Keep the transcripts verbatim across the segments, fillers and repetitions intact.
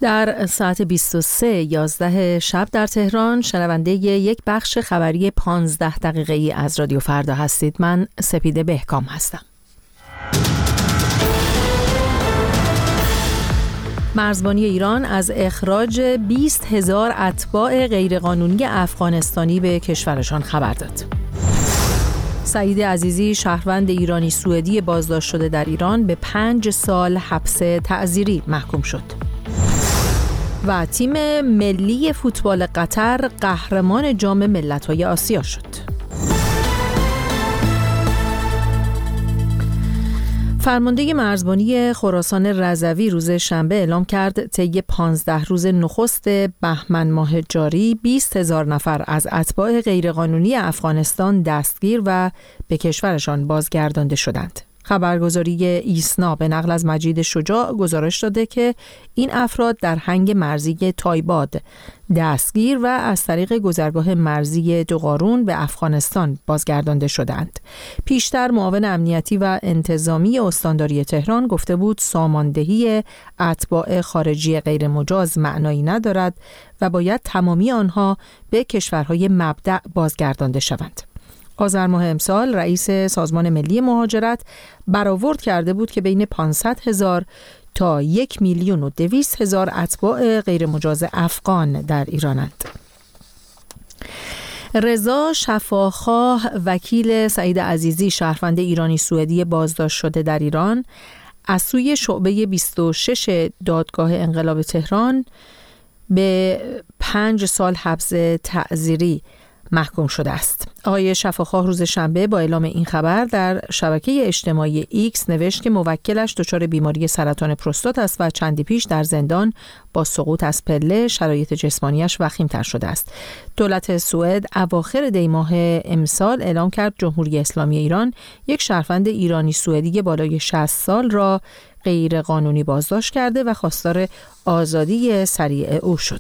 در ساعت بیست و سه یازده شب در تهران شنونده یک بخش خبری پانزده دقیقه‌ای از رادیو فردا هستید. من سپیده بهکام هستم. مرزبانی ایران از اخراج بیست هزار اتباع غیرقانونی افغانستانی به کشورشان خبر داد. سعید عزیزی شهروند ایرانی سوئدی بازداشت شده در ایران به پنج سال حبس تعزیری محکوم شد. و تیم ملی فوتبال قطر قهرمان جام ملت‌های آسیا شد. فرمانده مرزبانی خراسان رضوی روز شنبه اعلام کرد طی پانزده روز نخست بهمن ماه جاری بیست هزار نفر از اتباع غیرقانونی افغانستان دستگیر و به کشورشان بازگردانده شدند. خبرگزاری ایسنا به نقل از مجید شجاع گزارش داده که این افراد در هنگ مرزی تایباد دستگیر و از طریق گذرگاه مرزی دوقارون به افغانستان بازگردانده شدند. پیشتر معاون امنیتی و انتظامی استانداری تهران گفته بود ساماندهی اتباع خارجی غیر مجاز معنایی ندارد و باید تمامی آنها به کشورهای مبدأ بازگردانده شوند. آذر ماه امسال رئیس سازمان ملی مهاجرت برآورد کرده بود که بین پانصد هزار تا یک میلیون و دویست هزار اتباع غیر مجاز افغان در ایرانند. رضا شفاخواه وکیل سعید عزیزی شهروند ایرانی سوئدی بازداشت شده در ایران از سوی شعبه بیست و شش دادگاه انقلاب تهران به پنج سال حبس تعزیری محکوم شده است. آقای شفاخواه روز شنبه با اعلام این خبر در شبکه اجتماعی ایکس نوشت که موکلش دچار بیماری سرطان پروستات است و چندی پیش در زندان با سقوط از پله شرایط جسمانیش وخیم‌تر شده است. دولت سوئد اواخر دی ماه امسال اعلام کرد جمهوری اسلامی ایران یک شهروند ایرانی سوئدی بالای شصت سال را غیر قانونی بازداشت کرده و خواستار آزادی سریع او شد.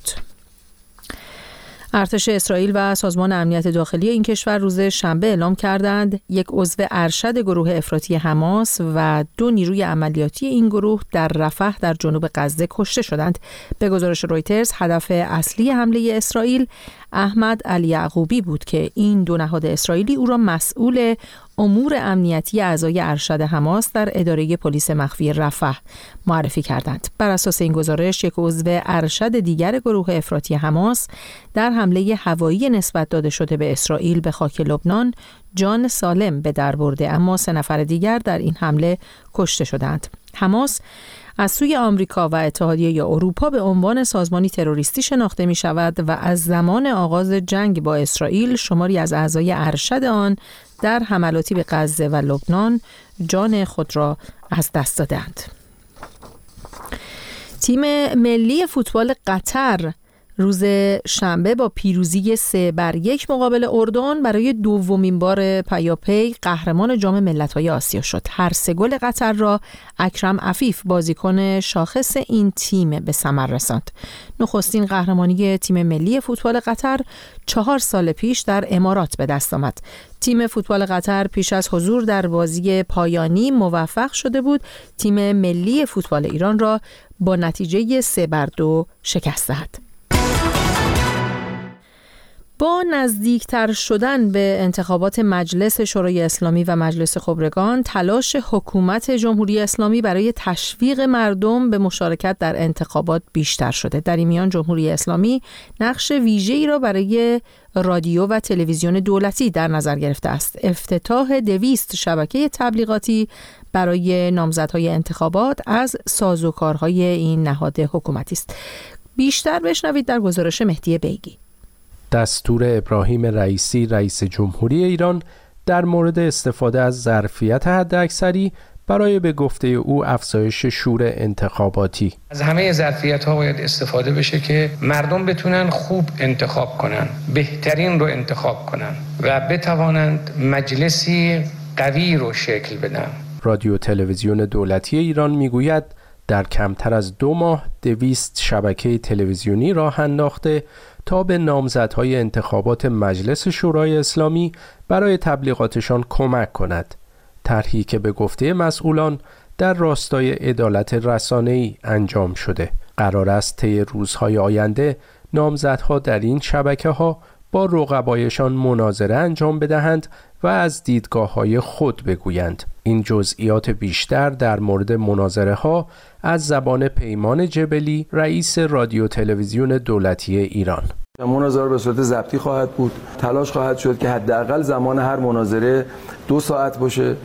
ارتش اسرائیل و سازمان امنیت داخلی این کشور روز شنبه اعلام کردند یک عضو ارشد گروه افراطی حماس و دو نیروی عملیاتی این گروه در رفح در جنوب غزه کشته شدند. به گزارش رویترز هدف اصلی حمله اسرائیل احمد الیعقوبی بود که این دو نهاد اسرائیلی او را مسئول امور امنیتی اعضای ارشد حماس در اداره پلیس مخفی رفح معرفی کردند. بر اساس این گزارش یک عضو ارشد دیگر گروه افراطی حماس در حمله هوایی نسبت داده شده به اسرائیل به خاک لبنان جان سالم به در برده، اما سه نفر دیگر در این حمله کشته شدند. حماس از سوی آمریکا و اتحادیه اروپا به عنوان سازمانی تروریستی شناخته می شود و از زمان آغاز جنگ با اسرائیل شماری از اعضای ارشد آن در حملاتی به غزه و لبنان جان خود را از دست دادند. تیم ملی فوتبال قطر روز شنبه با پیروزی سه بر یک مقابل اردن برای دومین بار پیاپی قهرمان جام ملت‌های آسیا شد. هر سه گل قطر را اکرم عفیف بازیکن شاخص این تیم به ثمر رساند. نخستین قهرمانی تیم ملی فوتبال قطر چهار سال پیش در امارات به دست آمد. تیم فوتبال قطر پیش از حضور در بازی پایانی موفق شده بود تیم ملی فوتبال ایران را با نتیجه سه بر دو شکست دهد. با نزدیکتر شدن به انتخابات مجلس شورای اسلامی و مجلس خبرگان، تلاش حکومت جمهوری اسلامی برای تشویق مردم به مشارکت در انتخابات بیشتر شده. در این میان جمهوری اسلامی نقش ویژه‌ای را برای رادیو و تلویزیون دولتی در نظر گرفته است. افتتاح دویست شبکه تبلیغاتی برای نامزدهای انتخابات از سازوکارهای این نهاد حکومتی است. بیشتر بشنوید در گزارش مهدی بیگی. دستور ابراهیم رئیسی رئیس جمهوری ایران در مورد استفاده از ظرفیت حداکثری برای به گفته او افزایش شور انتخاباتی. از همه ظرفیت‌ها باید استفاده بشه که مردم بتونن خوب انتخاب کنن، بهترین رو انتخاب کنن و بتوانند مجلسی قوی رو شکل بدن. رادیو تلویزیون دولتی ایران میگوید در کمتر از دو ماه دویست شبکه تلویزیونی راه انداخته تا به نامزدهای انتخابات مجلس شورای اسلامی برای تبلیغاتشان کمک کند. طرحی که به گفته مسئولان در راستای عدالت رسانه‌ای انجام شده. قرار است طی روزهای آینده نامزدها در این شبکه‌ها با رقبایشان مناظره انجام بدهند و از دیدگاه‌های خود بگویند. این جزئیات بیشتر در مورد مناظره ها از زبان پیمان جبلی، رئیس رادیو تلویزیون دولتی ایران. مناظره به صورت ضبطی خواهد بود. تلاش خواهد شد که حداقل زمان هر مناظره دو ساعت باشه.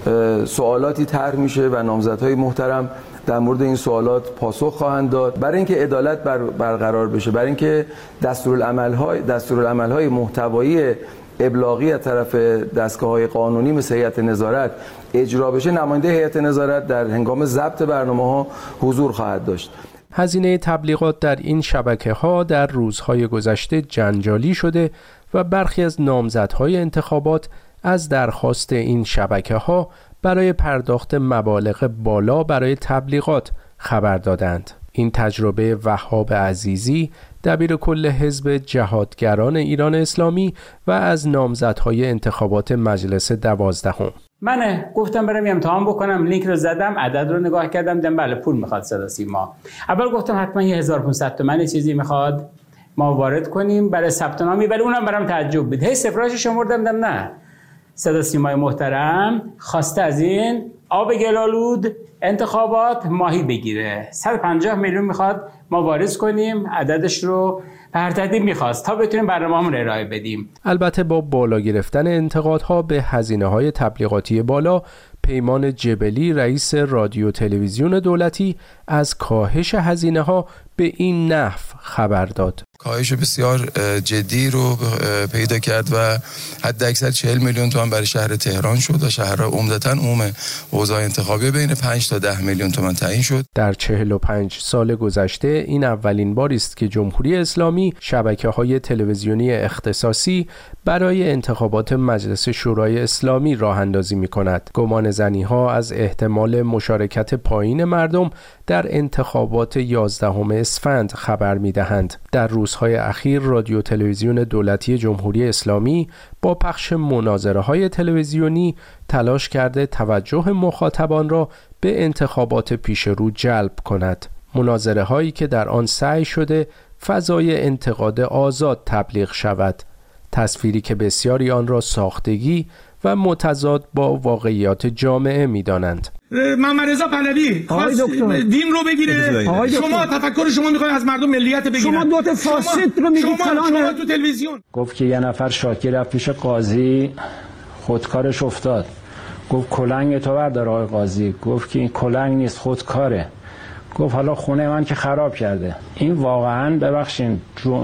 سوالاتی طرح میشه و نامزدهای محترم در مورد این سوالات پاسخ خواهند داد برای اینکه عدالت بر برقرار بشه، برای اینکه دستورالعمل‌های دستورالعمل‌های محتوایی ابلاغی از طرف دستگاه‌های قانونی مثل هیئت نظارت اجرا بشه. نماینده هیئت نظارت در هنگام ضبط برنامه‌ها حضور خواهد داشت. هزینه تبلیغات در این شبکه‌ها در روزهای گذشته جنجالی شده و برخی از نامزدهای انتخابات از درخواست این شبکه‌ها برای پرداخت مبالغ بالا برای تبلیغات خبر دادند. این تجربه وهاب عزیزی، دبیر کل حزب جهادگران ایران اسلامی و از نامزدهای انتخابات مجلس دوازدهم. من گفتم برم امتحان بکنم، لینک رو زدم، عدد رو نگاه کردم، دیدم بله پول میخواد صدا سیما. اول گفتم حتما یه هزار و پانصد تومانی چیزی میخواد ما وارد کنیم برای ثبت نامی، ولی اونم برام تعجب بود. هی صفراشو شمردم، دیدم نه، صدا سیمای محترم خواسته از این آب گلالود انتخابات ماهی بگیره، صد و پنجاه میلیون میخواد ما واریز کنیم، عددش رو به هر ترتیب میخواست تا بتونیم برنامه‌مون ارائه بدیم. البته با بالا گرفتن انتقادها به هزینه‌های تبلیغاتی بالا، پیمان جبلی رئیس رادیو تلویزیون دولتی از کاهش هزینه‌ها به این نحو خبر داد. کاهش بسیار جدی رو پیدا کرد و حد اکثر چهل میلیون تومان برای شهر تهران شد و شهرها عمدتاً عموم اوضاع انتخابی بین پنج تا ده میلیون تومان تعیین شد. در چهل و پنج سال گذشته این اولین باری است که جمهوری اسلامی شبکه‌های تلویزیونی اختصاصی برای انتخابات مجلس شورای اسلامی راه اندازی می‌کند. گمان زنی‌ها از احتمال مشارکت پایین مردم در انتخابات یازدهم اسفند خبر می‌دهند. در روزهای اخیر رادیو تلویزیون دولتی جمهوری اسلامی با پخش مناظره‌های تلویزیونی تلاش کرده توجه مخاطبان را به انتخابات پیش رو جلب کند. مناظره‌هایی که در آن سعی شده فضای انتقاد آزاد تبلیغ شود، تصویری که بسیاری آن را ساختگی و متضاد با واقعیات جامعه می‌دانند. محمد رضا پهلوی خواست دین رو بگیره، شما تفکر شما میخواید از مردم ملیت بگیرن، شما دو تا فاسد رو میگید فلان تو تلویزیون. گفت که یه نفر شاکی رفت پیش قاضی، خودکارش افتاد. گفت کلنگ تو بردار آقای قاضی. گفت که این کلنگ نیست، خودکاره. گفت حالا خونه من که خراب کرده. این واقعا ببخشید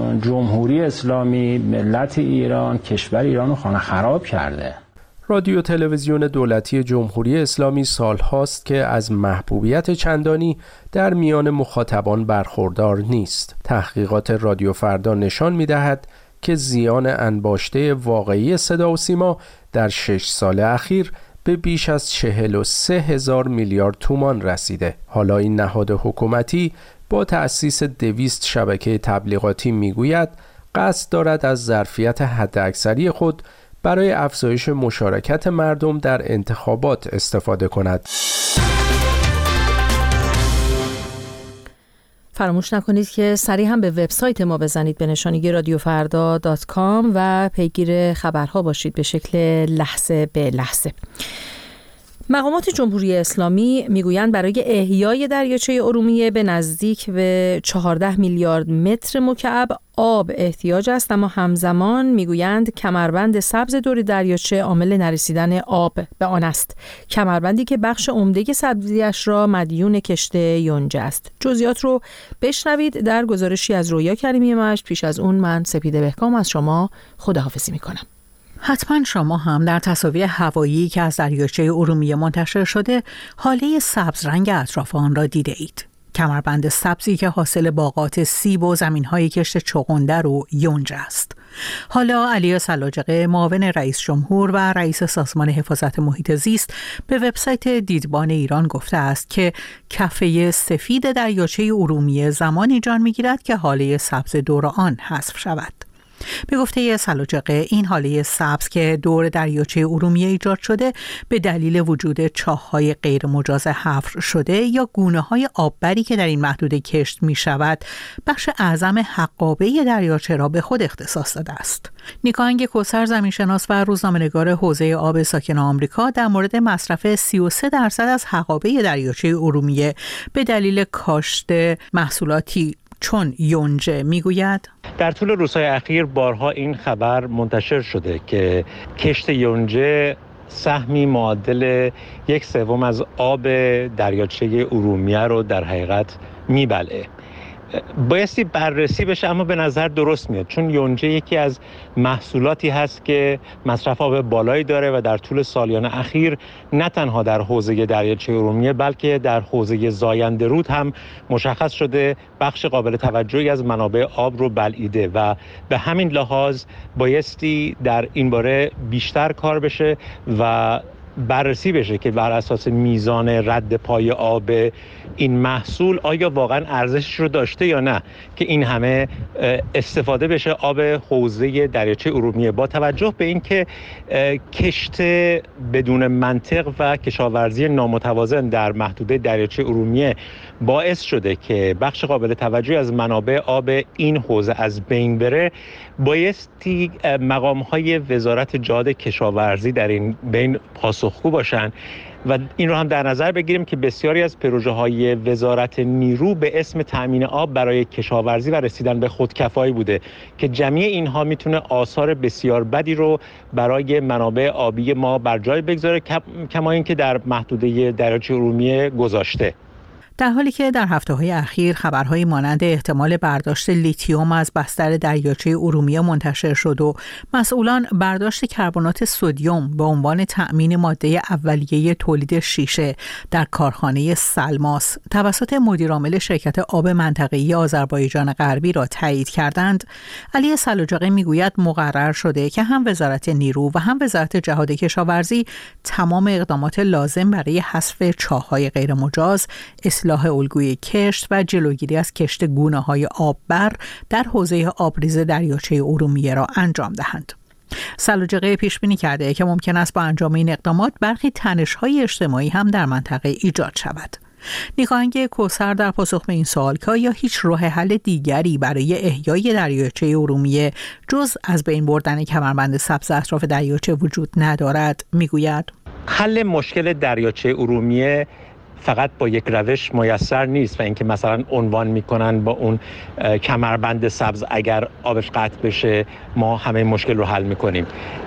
جمهوری اسلامی، ملت ایران، کشور ایران رو خانه خراب کرده. رادیو تلویزیون دولتی جمهوری اسلامی سالهاست که از محبوبیت چندانی در میان مخاطبان برخوردار نیست. تحقیقات رادیو فردا نشان می‌دهد که زیان انباشته واقعی صدا و سیما در شش سال اخیر به بیش از چهل و سه هزار میلیارد تومان رسیده. حالا این نهاد حکومتی با تأسیس دویست شبکه تبلیغاتی میگوید قصد دارد از ظرفیت حداکثری خود برای افزایش مشارکت مردم در انتخابات استفاده کند. فراموش نکنید که سریع هم به وبسایت ما بزنید به نشانی رادیو فردا دات کام و پیگیر خبرها باشید به شکل لحظه به لحظه. مقامات جمهوری اسلامی میگویند برای احیای دریاچه ارومیه به نزدیک به چهارده میلیارد متر مکعب آب احتیاج است، اما همزمان میگویند کمربند سبز دور دریاچه عامل نرسیدن آب به آن است. کمربندی که بخش عمده سبزیش را مدیون کشت یونجه است. جزئیات رو بشنوید در گزارشی از رویا کریمی مجد. پیش از اون من سپیده بهکام از شما خداحافظی میکنم. حتما شما هم در تصاویر هوایی که از دریاچه ارومیه منتشر شده حاله سبز رنگ اطراف آن را دیده اید. کمربند سبزی که حاصل باغات سیب و زمین‌های کشت چغندر و یونجه است. حالا علی سلاجقه معاون رئیس جمهور و رئیس سازمان حفاظت محیط زیست به وبسایت دیدبان ایران گفته است که کفه سفید دریاچه ارومیه زمانی جان می‌گیرد که حاله سبز دور آن حذف شود. به گفته سلاجقه این حاله سبز که دور دریاچه ارومیه ایجاد شده به دلیل وجود چاه‌های غیر مجاز حفر شده یا گونه‌های آببری که در این محدوده کشت می‌شود بخش اعظم حقابه دریاچه را به خود اختصاص داده است. نیکاهنگ کوثر زمینشناس و روزنامه‌نگار حوزه آب ساکن آمریکا در مورد مصرف سی و سه درصد از حقابه دریاچه ارومیه به دلیل کاشت محصولاتی چون یونجه میگوید در طول روزهای اخیر بارها این خبر منتشر شده که کشت یونجه سهمی معادل یک سوم از آب دریاچه ارومیه رو در حقیقت میبلعه. بایستی بررسی بشه، اما به نظر درست میاد چون یونجه یکی از محصولاتی هست که مصرف آب بالایی داره و در طول سالیان اخیر نه تنها در حوزه دریاچه ارومیه بلکه در حوزه زاینده رود هم مشخص شده بخش قابل توجهی از منابع آب رو بلعیده و به همین لحاظ بایستی در این باره بیشتر کار بشه و بررسی بشه که بر اساس میزان رد پای آب این محصول آیا واقعا ارزشش رو داشته یا نه که این همه استفاده بشه آب حوزه دریاچه ارومیه، با توجه به اینکه کشت بدون منطق و کشاورزی نامتوازن در محدوده دریاچه ارومیه باعث شده که بخش قابل توجهی از منابع آب این حوزه از بین بره. بایستی مقام‌های وزارت جهاد کشاورزی در این بین پاسخگو باشن و این رو هم در نظر بگیریم که بسیاری از پروژه‌های وزارت نیرو به اسم تأمین آب برای کشاورزی و رسیدن به خودکفایی بوده که جمعی اینها میتونه آثار بسیار بدی رو برای منابع آبی ما بر جای بگذاره، کما اینکه در محدوده دریاچه ارومیه گذاشته. در حالی که در هفته‌های اخیر خبرهای مانند احتمال برداشت لیتیوم از بستر دریاچه ارومیه منتشر شد و مسئولان برداشت کربنات سدیم به عنوان تأمین ماده اولیه تولید شیشه در کارخانه سلماس توسط مدیرعامل شرکت آب منطقه‌ای آذربایجان غربی را تایید کردند، علی سلاجقی میگوید مقرر شده که هم وزارت نیرو و هم وزارت جهاد کشاورزی تمام اقدامات لازم برای حذف چاه‌های غیرمجاز، اصلاح الگوی کشت و جلوگیری از کشت گونه‌های آببر در حوزه آبریز دریاچه ارومیه را انجام دهند. سلاجقه پیش بینی کرده که ممکن است با انجام این اقدامات برخی تنش‌های اجتماعی هم در منطقه ایجاد شود. نیکاهنگ کوثر در پاسخ به این سوال که آیا هیچ راه حل دیگری برای احیای دریاچه ارومیه جز از بین بردن کمربند سبز اطراف دریاچه وجود ندارد میگوید حل مشکل دریاچه ارومیه فقط با یک روش میسر نیست و اینکه مثلا عنوان میکنن با اون کمربند سبز اگر آبش قطع بشه ما همه مشکل رو حل میکنیم.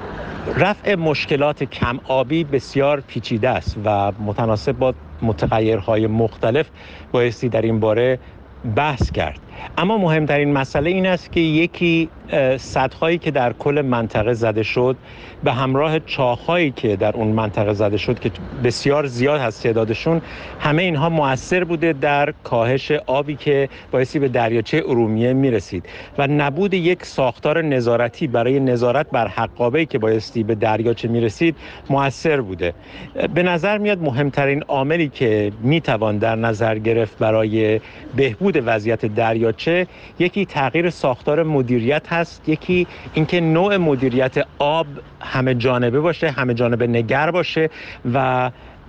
رفع مشکلات کم آبی بسیار پیچیده است و متناسب با متغیرهای مختلف بایستی در این باره بحث کرد. اما مهمترین مسئله این است که یکی سدهایی که در کل منطقه زده شد به همراه چاه‌هایی که در اون منطقه زده شد که بسیار زیاد هست تعدادشون، همه اینها مؤثر بوده در کاهش آبی که بایستی به دریاچه ارومیه میرسید و نبود یک ساختار نظارتی برای نظارت بر حقابه‌ای که بایستی به دریاچه میرسید مؤثر بوده. به نظر میاد مهمترین عاملی که میتوان در نظر گرفت برای بهبود وضعیت دریاچه یکی تغییر ساختار مدیریت هست، یکی اینکه نوع مدیریت آب همه جانبه باشه، همه جانبه نگر باشه و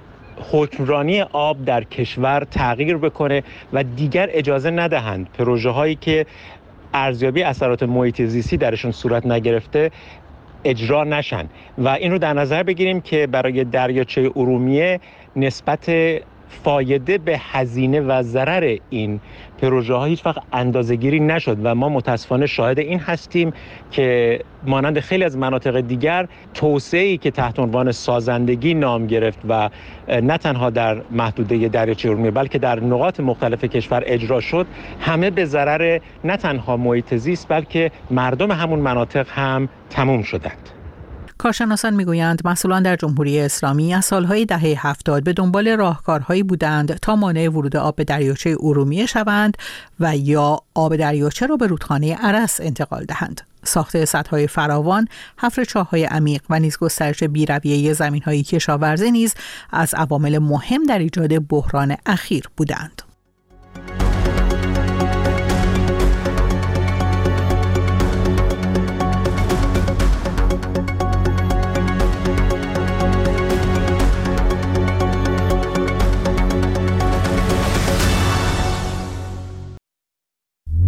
حکمرانی آب در کشور تغییر بکنه و دیگر اجازه ندهند پروژه هایی که ارزیابی اثرات محیط زیستی درشون صورت نگرفته اجرا نشن و این رو در نظر بگیریم که برای دریاچه ارومیه نسبت فایده به هزینه و ضرر این پروژه ها هیچ وقت اندازه‌گیری نشد و ما متاسفانه شاهد این هستیم که مانند خیلی از مناطق دیگر توسعه‌ای که تحت عنوان سازندگی نام گرفت و نه تنها در محدوده دریاچه ارومیه بلکه در نقاط مختلف کشور اجرا شد، همه به ضرر نه تنها محیط زیست بلکه مردم همون مناطق هم تموم شدند. کارشناسان میگویند مسئولان در جمهوری اسلامی از سالهای دهه هفتاد به دنبال راهکارهایی بودند تا مانع ورود آب به دریاچه ارومیه شوند و یا آب دریاچه را به رودخانه ارس انتقال دهند. ساخت سدهای فراوان، حفر چاه‌های عمیق و نیز گسترش بی‌رویه زمین‌های کشاورزی نیز از عوامل مهم در ایجاد بحران اخیر بودند.